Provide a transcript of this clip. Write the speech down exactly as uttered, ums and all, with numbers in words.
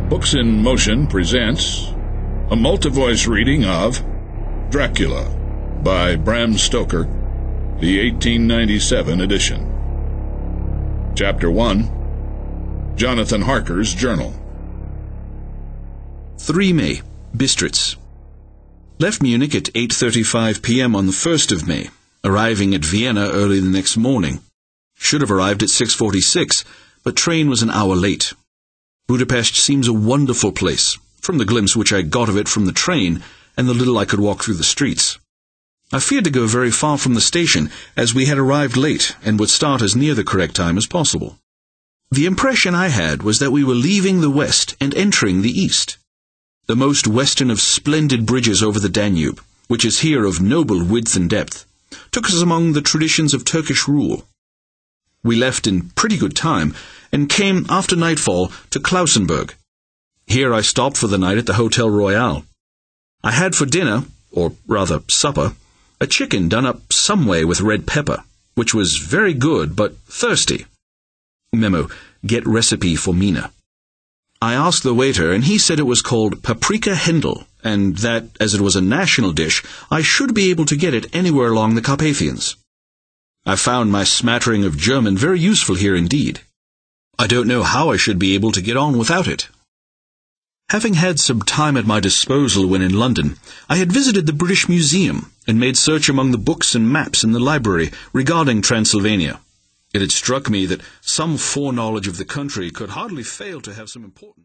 Books in Motion presents a multi-voice reading of Dracula by Bram Stoker, the eighteen ninety-seven edition. Chapter one, Jonathan Harker's Journal. the third of May, Bistritz. Left Munich at eight thirty-five p.m. on the first of May, arriving at Vienna early the next morning. Should have arrived at six forty-six, but train was an hour late. Budapest seems a wonderful place, from the glimpse which I got of it from the train and the little I could walk through the streets. I feared to go very far from the station, as we had arrived late and would start as near the correct time as possible. The impression I had was that we were leaving the west and entering the east. The most western of splendid bridges over the Danube, which is here of noble width and depth, took us among the traditions of Turkish rule. We left in pretty good time, and came after nightfall to Klausenburg. Here I stopped for the night at the Hotel Royal. I had for dinner, or rather supper, a chicken done up some way with red pepper, which was very good but thirsty. Memo, get recipe for Mina. I asked the waiter, and he said it was called paprika Hendel, and that, as it was a national dish, I should be able to get it anywhere along the Carpathians. I found my smattering of German very useful here indeed. I don't know how I should be able to get on without it. Having had some time at my disposal when in London, I had visited the British Museum and made search among the books and maps in the library regarding Transylvania. It had struck me that some foreknowledge of the country could hardly fail to have some importance.